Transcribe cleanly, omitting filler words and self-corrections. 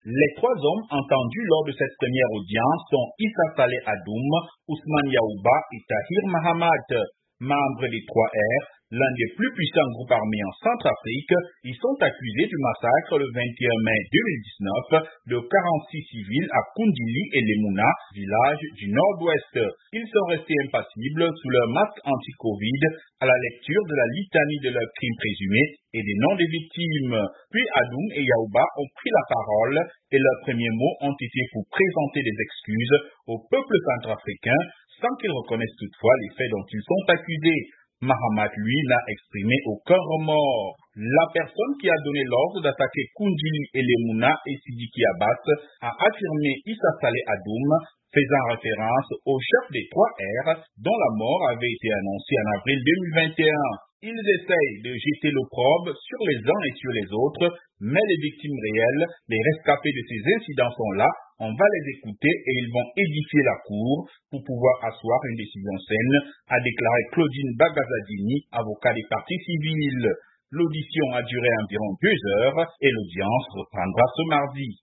Les trois hommes entendus lors de cette première audience sont Issa Saleh Adoum, Ousmane Yaouba et Tahir Mahamat. Membres des 3R, l'un des plus puissants groupes armés en Centrafrique, ils sont accusés du massacre le 21 mai 2019 de 46 civils à Kundili et Lemuna, village du nord-ouest. Ils sont restés impassibles sous leur masque anti-Covid à la lecture de la litanie de leurs crimes présumés et des noms des victimes. Puis Adoum et Yaouba ont pris la parole et leurs premiers mots ont été pour présenter des excuses au peuple centrafricain sans qu'ils reconnaissent toutefois les faits dont ils sont accusés. Mahamat, lui, n'a exprimé aucun remords. La personne qui a donné l'ordre d'attaquer Kundili et Lemuna et Sidiki Abbas a affirmé Issa Saleh Adoum, faisant référence au chef des 3R dont la mort avait été annoncée en avril 2021. Ils essayent de jeter l'opprobre sur les uns et sur les autres, mais les victimes réelles, les rescapés de ces incidents sont là. On va les écouter et ils vont édifier la cour pour pouvoir asseoir une décision saine, a déclaré Claudine Bagazadini, avocat des parties civiles. L'audition a duré environ 2 heures et l'audience reprendra ce mardi.